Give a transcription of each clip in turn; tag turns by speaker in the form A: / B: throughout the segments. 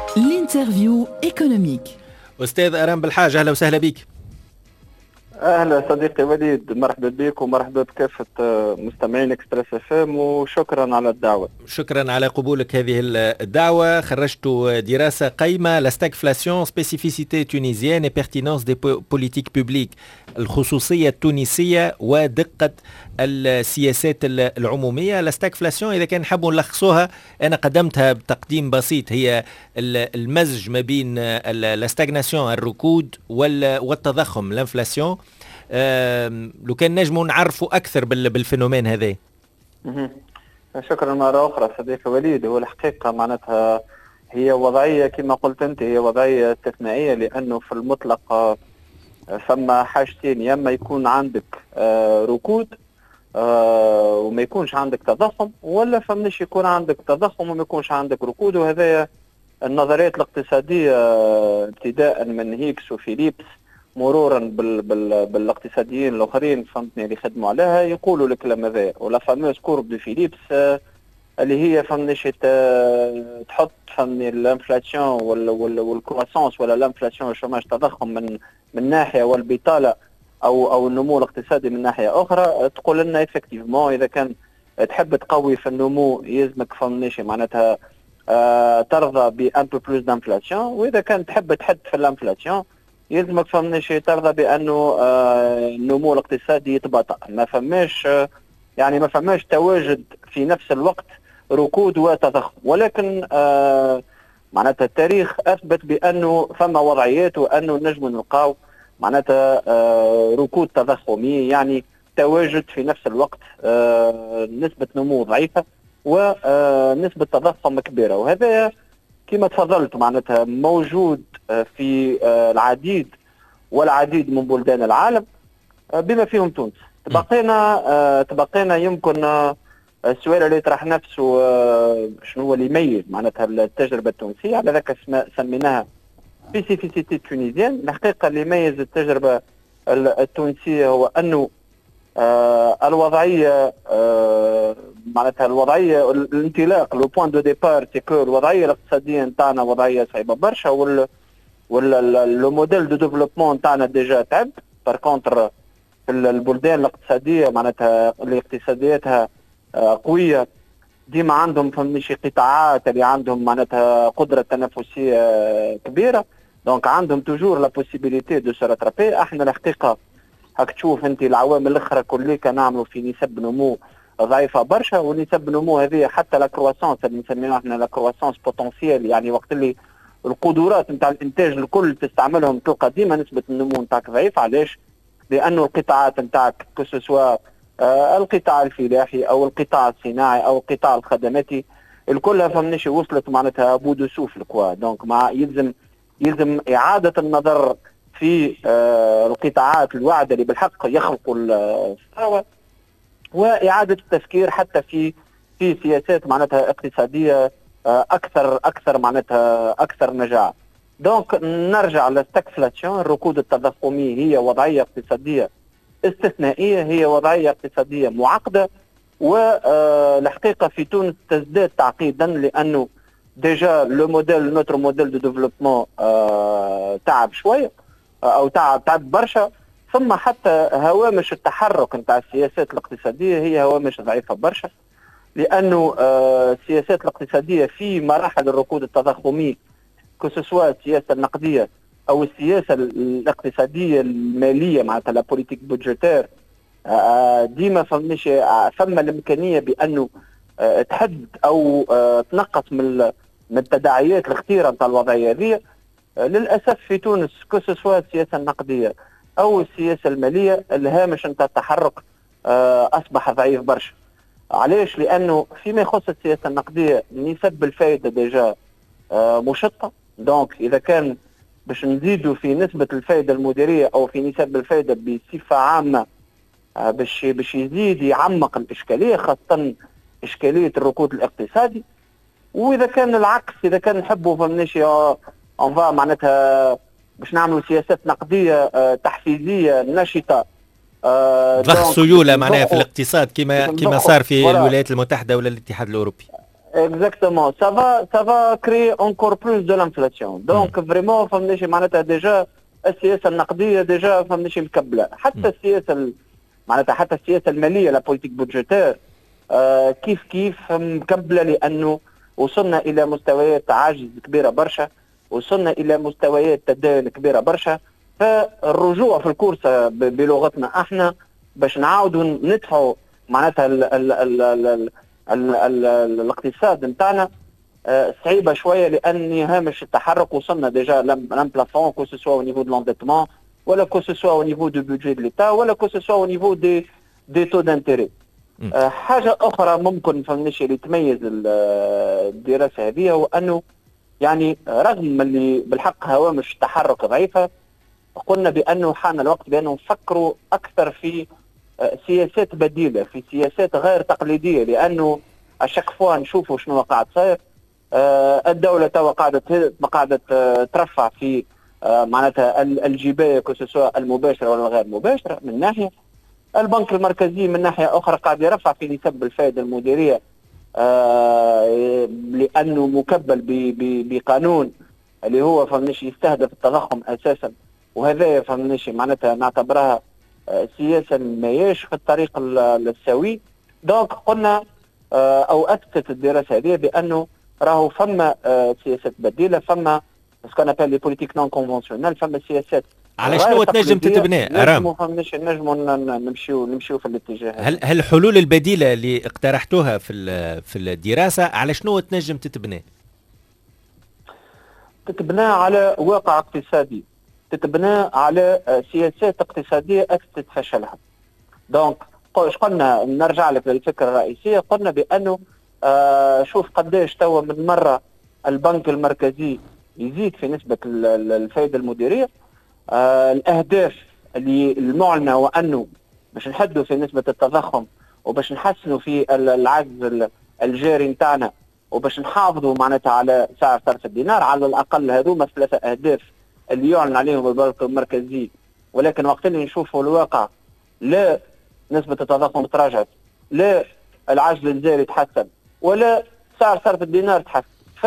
A: الانترفيو ايكونوميك.
B: أستاذ أرام بالحاج، أهلا وسهلا بك.
C: اهلا صديقي وليد، مرحبا بك ومرحبا بكافة مستمعين اكسبريس اف ام، وشكرا على الدعوة.
B: شكرا على قبولك هذه الدعوة. خرجت دراسة قيمة لاستاغفلاسيون سبيسيفيسيتي تونيزيان et pertinence des politiques publiques، الخصوصية التونسية ودقة السياسات العمومية. لاستاغفلاسيون إذا كان نحبوا نلخصوها، أنا قدمتها بتقديم بسيط، هي المزج ما بين الاستاغناسيون الركود والتضخم الانفلاسيون. لو كان نجموا نعرفوا أكثر بالفينومين هذا.
C: شكرا مرة أخرى صديقي وليد. هو الحقيقة معناتها هي وضعية كما قلت أنت، هي وضعية استثنائية، لأنه في المطلق فما حاجتين: يا اما يكون عندك ركود وما يكونش عندك تضخم، ولا فماش يكون عندك تضخم وما يكونش عندك ركود. وهذا النظريات الاقتصادية ابتداء من هيكس وفيليبس مرورا بالاقتصاديين الاخرين فهمتني اللي خدموا عليها يقولوا الكلام هذا. ولا فاموس كورب دو فيليبس اللي هي فهمنيش تحط فهمني الانفلاسيون والكرواسونس ولا الانفلاسيون والشوماج تضخم من ناحيه، والبطاله او النمو الاقتصادي من ناحيه اخرى. تقول لنا افكتيفمون اذا كان تحب تقوي في النمو يلزمك فهمنيش معناتها ترضى بان بو بلوس دانفلاسيون، واذا كان تحب تحد في الانفلاسيون يلزمك فهمنيش ترضى بانه النمو الاقتصادي يتباطأ. ما فماش تواجد في نفس الوقت ركود وتضخم، ولكن معناتها التاريخ اثبت بانه فما وضعيات وانه نجم نلقاو معناتها ركود تضخمي، يعني تواجد في نفس الوقت نسبة نمو ضعيفة ونسبة تضخم كبيرة. وهذا كما تفضلت معناتها موجود في العديد والعديد من بلدان العالم بما فيهم تونس. تبقينا يمكن السؤال اللي يطرح نفسه شنو هو اللي يميز معناتها التجربة التونسية، على ذاك سميناها سبيسيفيسيتي تونيزيان. الحقيقة اللي يميز التجربة التونسية هو أنه الوضعية معناتها الوضعية الانطلاق لو بوين دو ديبار تيكو الوضعية الاقتصادية نتاعنا وضعية صعيبة برشا، ولا لو موديل دو ديفلوبمون نتاعنا ديجا تعب. بار كونتر البلدان الاقتصادية معناتها اللي اقتصادياتها قوية ديما عندهم فماشي قطاعات اللي عندهم معناتها قدرة تنافسية كبيرة، دونك عندهم توجور لا بوسيبيليتي دو سو راترابي. احنا الحقيقة هاك تشوف انت العوامل الاخرى كلها نعملوا في نسب نمو ضعيفة برشا، ونسب نمو هذه حتى لا كرواسونس اللي نسميها احنا لا كرواسونس بوتنسيال، يعني وقت اللي القدرات نتاع الانتاج الكل تستعملهم تلقى ديما نسبة النمو نتاعك ضعيفة. علاش؟ لانه القطاعات نتاعك كسوا القطاع الفلاحي او القطاع الصناعي او القطاع الخدماتي الكلها فهمنيش وصلت معناتها بودو سوفل كوا. دونك مع يلزم اعاده النظر في القطاعات الواعده اللي بالحق يخلقوا الثروه، واعاده التفكير حتى في سياسات معناتها اقتصاديه اكثر معناتها اكثر نجاعه. دونك نرجع للستاغفلاسيون، الركود التضخمي هي وضعيه اقتصاديه استثنائية، هي وضعية اقتصادية معقدة، والحقيقة في تونس تزداد تعقيدا لأنه ديجا لو موديل نوتر موديل دو ديفلوبمون تعب شوية أو تعب برشا. ثم حتى هوامش التحرك نتاع السياسات الاقتصادية هي هوامش ضعيفة برشا، لأنه السياسات الاقتصادية في مراحل الركود التضخمي كسوا السياسة النقدية او السياسه الاقتصاديه الماليه معناتها لا بوليتيك بودجيتير ديما ثم الامكانيه بانه تحد او تنقص من التداعيات الخطيره نتاع الوضعيه هذه. للاسف في تونس كسوا السياسه النقديه او السياسه الماليه الهامش نتاع التحرك اصبح ضعيف برشا. علاش؟ لانه فيما يخص السياسه النقديه نسب الفائده ديجا مشطه، دونك اذا كان باش نزيدوا في نسبة الفائدة المديرية أو في نسب الفائدة بصفة عامة باش يزيد يعمق الإشكالية، خاصة إشكالية الركود الاقتصادي. وإذا كان العكس، إذا كان نحبوا فمناشي أنفا معناتها باش نعملوا سياسات نقدية تحفيزية نشطة
B: ضخ سيولة معناها في الاقتصاد كما صار في الولايات المتحدة ولا الاتحاد الأوروبي.
C: Exactement, ça va créer encore plus de l'inflation. Donc vraiment فهمنيش معناتها déjà السياسة النقدية déjà فهمنيش مكبلة. حتى السياسة معناتها حتى السياسة المالية لا بوليتيك بودجيتير كيف مكبلة، لأنه وصلنا إلى مستويات عجز كبيرة برشا، وصلنا إلى مستويات تدين كبيرة برشا. فالرجوع في الكورسة بلغتنا احنا باش نعاودوا ندفعوا معناتها الاقتصاد نتاعنا صعيبه شويه، لان هامش التحرك وصلنا ديجا لام بلافون كو سوسوا او نيفو دو لونديتمون ولا كو سوسوا او نيفو دو بودجي دو ليتا ولا كو سوسوا او نيفو دي تو دانتيري. حاجه اخرى ممكن فهمنيش اللي تميز الدراسه هذه هو انه يعني رغم اللي بالحق هوامش التحرك ضعيفه، قلنا بانه حان الوقت بانه نفكروا اكثر في سياسات بديله، في سياسات غير تقليديه، لانه اشك فوا نشوفوا شنو قاعد صاير. الدوله توا قاعده ترفع في معناتها الجبايه كسوا المباشره ولا الغير مباشره من ناحيه، البنك المركزي من ناحيه اخرى قاعد يرفع في نسب الفائده المديريه لانه مكبل بقانون اللي هو فهمنيش يستهدف التضخم اساسا، وهذا فهمنيش معناتها نعتبرها سياسه ماهيش في الطريق السوي. دونك قلنا او اثبتت الدراسه هذه بانه راهو فما سياسات بديله، فما سكون ابل لي بوليتيك نون كونفونسيونيل، فما سياسات
B: على شنو تنجم تتبنى ارام؟
C: نجموا نمشيو في الاتجاه.
B: هل الحلول البديله اللي اقترحتوها في الدراسه على شنو تنجم تتبنى؟
C: تتبنى على واقع اقتصادي، تتبنى على سياسات اقتصاديه اثبتت فشلها. دونك قلنا نرجع لك للفكره الرئيسيه، قلنا بانه شوف قداش توا من مره البنك المركزي يزيد في نسبه الفائده المديريه. الاهداف اللي المعلنه وانه باش نحدوا في نسبه التضخم وباش نحسنوا في العجز الجاري نتاعنا وباش نحافظوا معناتها على سعر صرف الدينار، على الاقل هذوما ثلاثه اهداف اللي يعلن عليهم البنك المركزي. ولكن وقت اللي نشوفوا الواقع لا نسبه التضخم تراجعت، لا العجز الجاري تحسن، ولا سعر صرف الدينار تحسن. ف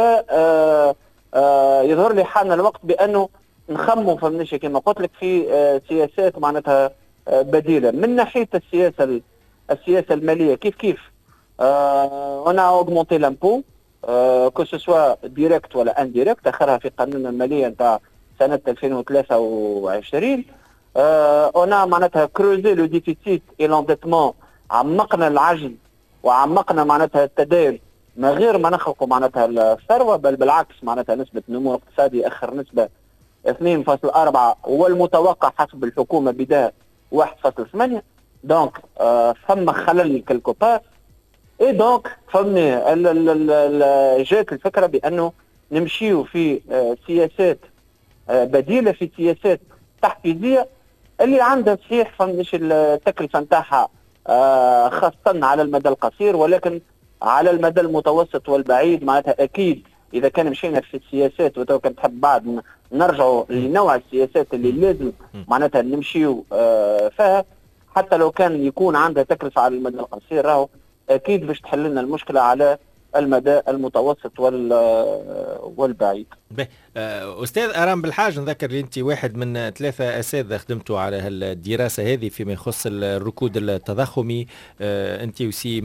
C: يظهر لي حان الوقت بانه نخموا فهمنيش كما قلت لك في سياسات معناتها بديله. من ناحيه السياسه الماليه كيف انا اوغمونتي لامبو كو سوسوا ديريكت ولا انديريكت، اخرها في قانون الماليه نتاع سنه 2023. انا معناتها كروزي لو ديفيسيت اي لونديتمون، عمقنا العجز وعمقنا معناتها التدين من غير ما نخلقوا معناتها الثروه، بل بالعكس معناتها نسبه نمو اقتصادي اخر نسبه 2.4 والمتوقع حسب الحكومه بدايه 1.8. دونك ثم خلل كالكو بار. اي دونك فهمني جات الفكره بانه نمشيو في سياسات بديله، في سياسات تحفيزيه اللي عندها صحيح فهمنيش التكلفه نتاعها خاصه على المدى القصير، ولكن على المدى المتوسط والبعيد معناتها اكيد اذا كان مشينا في السياسات وتو كان تحب بعد نرجعوا لنوع السياسات اللي لازم معناتها نمشيو فيها، حتى لو كان يكون عندها تكلفه على المدى القصير راهو اكيد باش تحل لنا المشكله على المدى المتوسط والبعيد.
B: أستاذ أرام بالحاج، نذكر لي أنت واحد من 3 أساتذة خدمتوا على الدراسة هذه فيما يخص الركود التضخمي. أنت وسي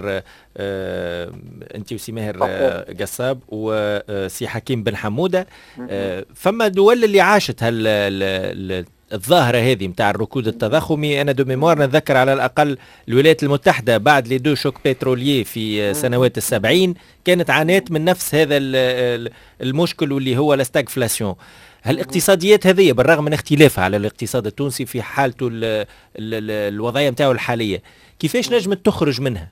B: ماهر قصاب وسي حكيم بن حمودة. فما دول اللي عاشت الظاهرة هذه متاع الركود التضخمي. أنا دو ميموار نتذكر على الأقل الولايات المتحدة بعد لي دو شوك بتروليي في سنوات 70 كانت عانت من نفس هذا المشكل واللي هو الاستاغفلاسيون. هالاقتصاديات هذه بالرغم من اختلافها على الاقتصاد التونسي في حالته الوضعية متاعه الحالية، كيفاش نجمت تخرج منها؟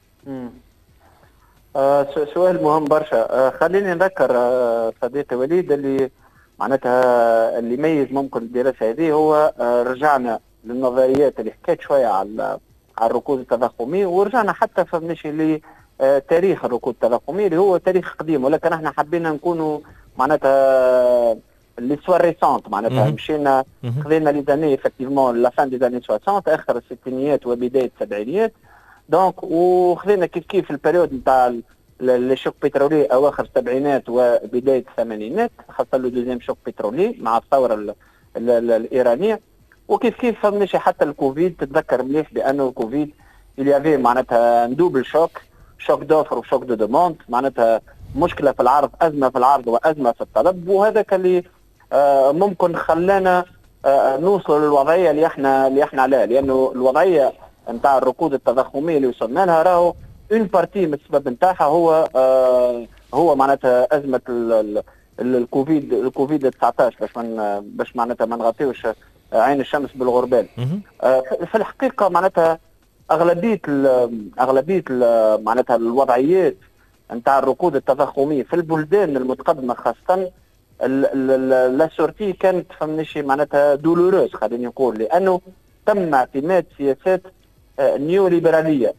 C: سؤال مهم برشا. خليني نذكر صديقي وليد اللي معناتها اللي يميز ممكن الدراسه هذه هو رجعنا للنظريات اللي حكيت شويه على الركود التضخمي، ورجعنا حتى فهمنيش لتاريخ الركود التضخمي اللي هو تاريخ قديم، ولكن احنا حبينا نكونوا معناتها ليستوار ريسونت، معناتها مشينا خذينا لي زاني افكتيفمون لا فان دي زاني 60 اخر الستينيات وبدايه السبعينيات. دونك وخذينا كيف البريود نتاع للشوك بترولي اواخر السبعينات وبدايه الثمانينات، حصل له دوزيام شوك بترولي مع الثوره الايرانيه. وكيف كيف فهمناش حتى الكوفيد، تتذكر مليح بانه الكوفيد اليافي معناتها ندوبل شوك دوفر وشوك دو دوموند، معناتها مشكله في العرض، ازمه في العرض وازمه في الطلب، وهذاك اللي ممكن خلانا نوصل للوضعيه اللي احنا عليها، لانه الوضعيه نتاع الركود التضخميه اللي وصلنا لها راهو اون بارتي من السبب نتاعها هو معناتها ازمه الكوفيد 19 باش معناتها ما نغطيوش عين الشمس بالغربال. في الحقيقه معناتها اغلبيه معناتها الوضعيات نتاع الركود التضخمي في البلدان المتقدمه خاصه لا سورتي كانت فهمنيشي معناتها دولوروز، خليني نقول، لانه تم اعتماد سياسات نيو ليبراليه،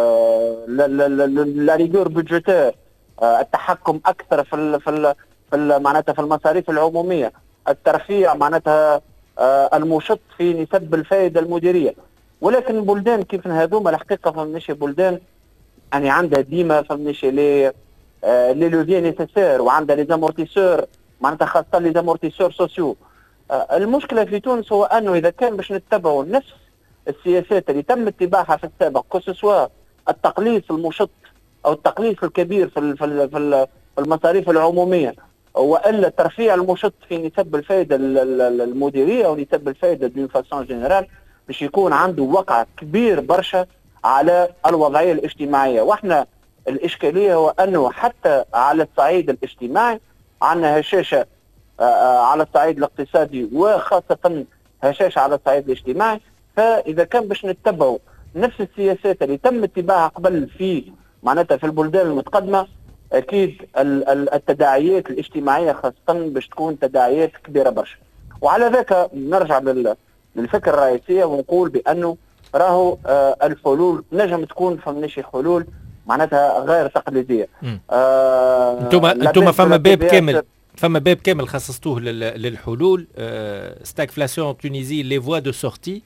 C: لا ريغور بودجيتير، التحكم اكثر في معناتها في المصاريف العموميه، الترفيع معناتها المشط في نسب الفائده المديريه. ولكن بلدان كيف هذوما الحقيقه فهمنيشي بلدان يعني عندها ديما فهمنيشي لي لوفيي نيسيسير، وعندها لي زامورتيسور معناتها خاصه لي زامورتيسور سوسيو. المشكله في تونس هو انه اذا كان باش نتبعوا نفس السياسات اللي تم اتباعها في السابق، كسوا التقليص المشط او التقليص الكبير في المصاريف العموميه، والا ترفيع المشط في نسب الفائده المديريه او نسب الفائده دون فاسون جينيرال، باش يكون عنده وقع كبير برشا على الوضعيه الاجتماعيه. واحنا الاشكاليه هو انه حتى على الصعيد الاجتماعي عندنا هشاشه على الصعيد الاقتصادي، وخاصه هشاشه على الصعيد الاجتماعي. فاذا كان باش نتبعوا نفس السياسات اللي تم اتباعها قبل في معناتها في البلدان المتقدمه، اكيد التداعيات الاجتماعيه خاصه باش تكون تداعيات كبيره برشا. وعلى ذاك نرجع للفكره الرئيسيه ونقول بانه راهو الحلول نجم تكون فمنيش حلول معناتها غير تقليديه.
B: انتم فما باب كامل خصصتوه للحلول، ستاغفلاسيون تونيزي لي فوا دو سورتي،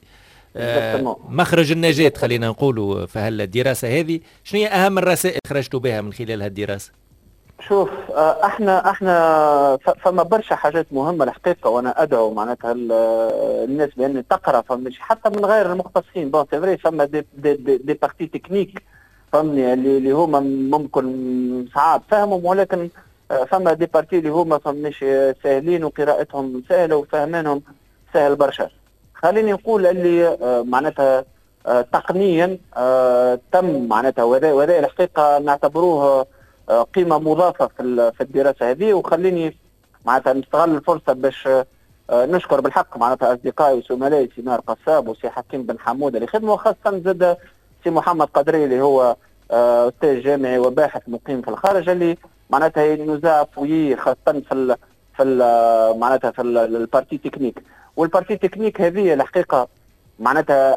B: مخرج النجاة خلينا نقولوا في هالدراسه هذه. شنو هي اهم الرسائل خرجتوا بها من خلال هالدراسه؟
C: شوف، احنا فما برشا حاجات مهمه الحقيقه، وانا ادعو معناتها الناس بان تقرا، فمش حتى من غير المختصين. بون سي فري فما دي بارتي تكنيك فهمني اللي هما ممكن صعاب فهمهم، ولكن فما دي بارتي اللي هما فمش سهلين وقراءتهم سهله وفهمانهم سهل برشا. خليني نقول اللي معناتها تقنيا تم معناتها، وهذا الحقيقه نعتبروه قيمه مضافه في الدراسه هذه. وخليني معناتها نستغل الفرصه باش نشكر بالحق معناتها اصدقائي وزملائي سي نار قصاب وسي حكيم بن حموده اللي خدموا، وخاصه زاد سي محمد قدري اللي هو استاذ جامعي وباحث مقيم في الخارج، اللي معناتها ينزع فوي خاصه في معناتها في البارتي تكنيك. والبارتي تكنيك هذه الحقيقه معناتها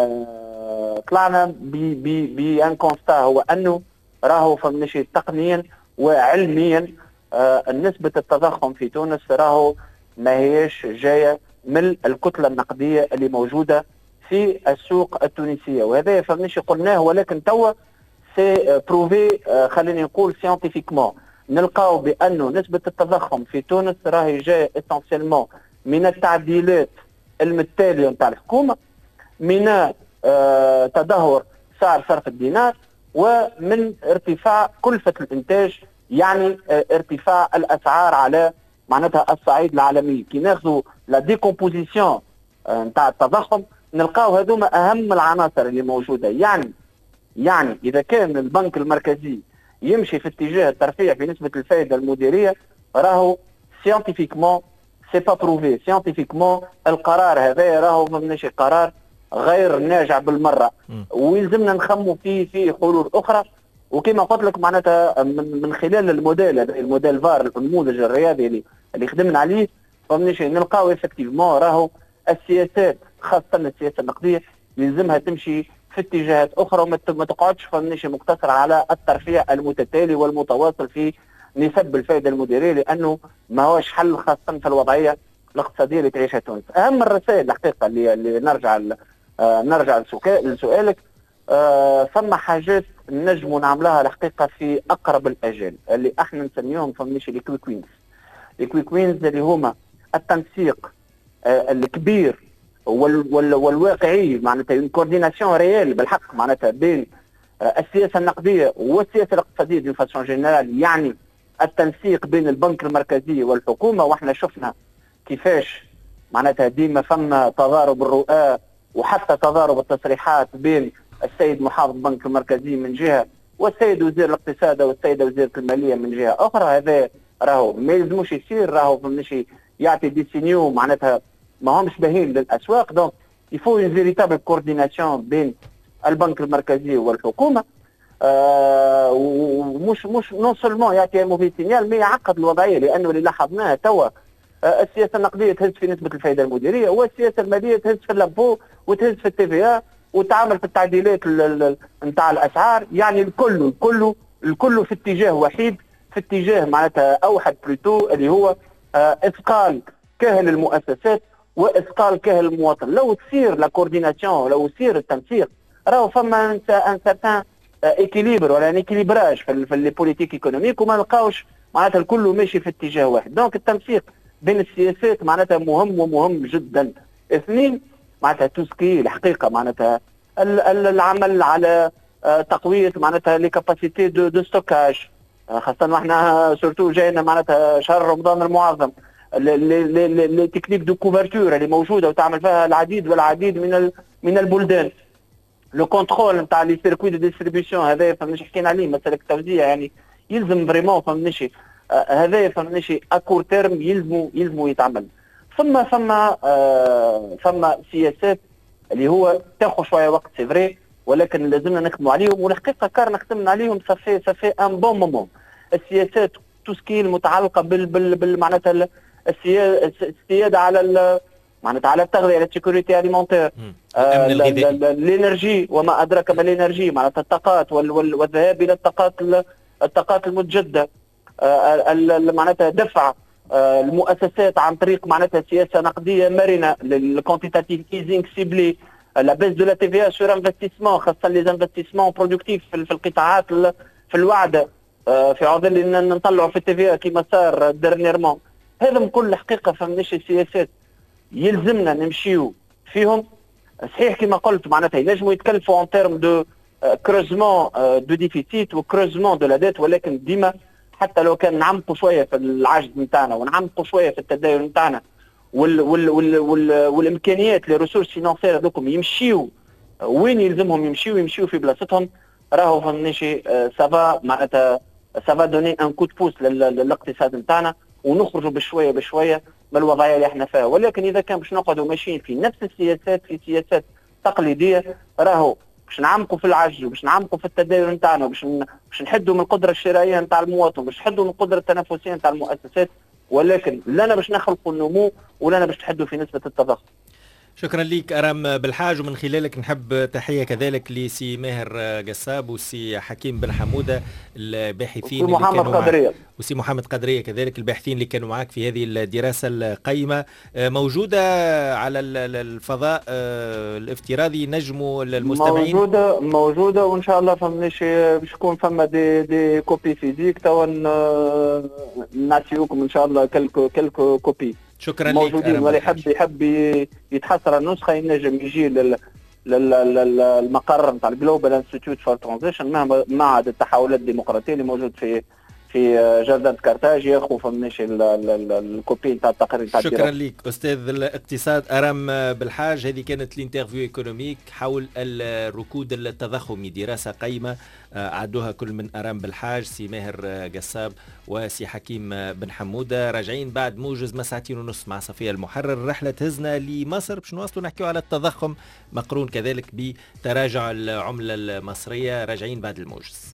C: طلعنا بان كونستا، هو انه راهو فمنشي تقنيا وعلميا نسبة التضخم في تونس راهو ما هيش جاية من الكتلة النقدية اللي موجودة في السوق التونسية، وهذا فمنشي قلناه، ولكن توا سي بروفي خليني نقول سيانتيفيكمون. نلقاو بأنه نسبة التضخم في تونس راهي جاية اسانسيلمون من التعديلات المتالية نتاع الحكومة، من تدهور سعر صرف الدينار، ومن ارتفاع كلفة الانتاج، يعني ارتفاع الاسعار على معناتها الصعيد العالمي. كي ناخذوا لا ديكومبوزيسيون نتاع التضخم نلقاو هذوما اهم العناصر اللي موجوده. يعني اذا كان البنك المركزي يمشي في اتجاه الترفيع في نسبة الفائدة المديرية، راهو سيانتيفيكمون سي با بروفي، سيانتيفيكمون القرار هذا راهو مانيش قرار غير ناجع بالمره، ويلزمنا نخموا في حلول اخرى. وكما قلت لك معناتها من خلال الموديل فار، النموذج الرياضي اللي خدمنا عليه، فمانيش نلقاو افكتيفمون راهو السياسات خاصه السياسه النقديه يلزمها تمشي في اتجاهات اخرى، وما تقعدش فمانيش مقتصره على الترفيع المتتالي والمتواصل في نسب الفائده المديريه، لانه ما هوش حل خاصه في الوضعيه الاقتصاديه اللي تعيشها تونس. اهم الرسائل الحقيقه اللي نرجع لسؤالك، ثم حاجات نجموا نعملها الحقيقه في اقرب الاجال، اللي احنا نسميهم فماش لي كويك وينز. لي كويك وينز اللي هما التنسيق الكبير والواقعي، معناتها اون كورديناسيون ريال بالحق معناتها بين السياسه النقديه والسياسه الاقتصاديه دي فاسون جينيرال، يعني التنسيق بين البنك المركزي والحكومه. واحنا شفنا كيفاش معناتها ديما فما تضارب الرؤى وحتى تضارب التصريحات بين السيد محافظ البنك المركزي من جهه والسيد وزير الاقتصاد والسيده وزيره الماليه من جهه اخرى. هذا راهو ما يلزموش يصير، راهو فماش يعطي دي سينيو معناتها ما همش باهين للاسواق. دونك يفو اون فيريتابل كورديناسيون بين البنك المركزي والحكومه، ومش نون سولمون يعطي موفي سينيال، مي يعقد الوضعيه. لانه اللي لاحظناه توا السياسه النقديه تهز في نسبه الفائده المديريه، والسياسه الماليه تهز في اللامبو وتهز في التي في ا وتعمل في التعديلات نتاع الاسعار. يعني الكل في اتجاه وحيد، في اتجاه معناتها اوحد بلوتو اللي هو اثقال كاهل المؤسسات واثقال كاهل المواطن. لو تصير لا كورديناسيون، لو يصير التنسيق، راهو فما ان سارتان ايكيليبر ولا ان ايكيليبراج في لي بوليتيك ايكونوميك، وما نلقاوش معناتها الكل ماشي في اتجاه واحد. دونك التنسيق بين السياسات معناتها مهم ومهم جدا. اثنين معناتها توسكي الحقيقه معناتها العمل على تقويه معناتها لي كاباسيتي دو ستوكاج، خاصه واحنا سورتو جاينا معناتها شهر رمضان المعظم. لي تكنيك دو كوفرتور اللي موجوده وتعمل فيها العديد والعديد من البلدان. لو كونترول نتاع لي سيركوي دو ديستريبيسيون هذا فماش حكينا عليه، مساله التوزيع يعني يلزم فريمون فماش هذا فماش اكور تيرم يلزموا يتعمل. ثم سياسات اللي هو تاخذ شويه وقت سي فري، ولكن لازمنا نخدموا عليهم، والحقيقه كارنا خدمنا عليهم صافي ان بون مومون. السياسات توسكي المتعلقه بال معناتها السياده على معناتها على التغذيه، على السيكوريتي اليمونتير، الانرجي وما ادراك ما الانرجي، معناتها الطاقات والذهاب الى الطاقات المتجدده، معناتها دفع المؤسسات عن طريق معناتها سياسه نقديه مرنه، الكونتيتاتيف ايزينغ سيبلي، لا بيس دو لا تي في سور انفستيسمون، خاصه لي انفستيسمون برودكتيف في القطاعات في الوعده، في عوض ان نطلعوا في التي في كيما صار ديرنيرمون. هذا كل حقيقه فماش السياسات يلزمنا نمشيو فيهم. صحيح كما قلت معناتها ينجموا يتكلفوا ان تيرم دو كروزمون دو ديفيسيت وكروزمون دو لا ديت، ولكن ديما حتى لو كان نعمقوا شويه في العجز نتاعنا ونعمقوا شويه في التداول نتاعنا والامكانيات لي ريسورس فينانسيير هذوكم يمشيو وين يلزمهم يمشيو في بلاصتهم، راهو فهمنيشي سافا معناتها سافا دوني ان كود بوس للاقتصاد نتاعنا ونخرجوا بشويه من الوضعيه اللي احنا فيها. ولكن اذا كان باش نقعدوا ماشيين في نفس السياسات، في سياسات تقليديه، راهو باش نعمقوا في العجز وباش نعمقوا في التداول نتاعنا وباش نحدوا من القدره الشرائيه نتاع المواطن، باش نحدوا من القدره التنافسيه نتاع المؤسسات، ولكن لا باش نخلقوا النمو ولا باش تحدوا في نسبه التضخم.
B: شكرا لك أرام بالحاج، ومن خلالك نحب تحية كذلك لسي ماهر قصاب وسي حكيم بن حمودة الباحثين
C: اللي كانوا معك،
B: وسي محمد قدرية كذلك الباحثين اللي كانوا معك في هذه الدراسة القيمة. موجودة على الفضاء الافتراضي، نجموا المستمعين
C: موجودة وإن شاء الله فماش باش يكون فما دي كوبي فيزيك توا نعطيوكم إن شاء الله كلكو كوبي
B: شكرا
C: موجودين. واللي يحب يتحصل النسخه ينجم يجي للمقر نتاع الجلوبال انستيتيوت فور ترانزيشن، معهد التحولات الديمقراطيه اللي موجود في جردان كارتاج، ياخذ فماش الكوبي نتاع التقرير نتاع
B: الدراسه. شكرا لك استاذ الاقتصاد ارام بالحاج. هذه كانت الانترفيو ايكونوميك حول الركود التضخمي، دراسه قيمه عدوها كل من ارام بالحاج، سي ماهر قصاب وسي حكيم بن حموده. راجعين بعد موجز ما ساعتين ونص مع صفيه المحرر. رحله تهزنا لمصر باش نواصلوا نحكيو على التضخم مقرون كذلك بتراجع العمله المصريه. راجعين بعد الموجز.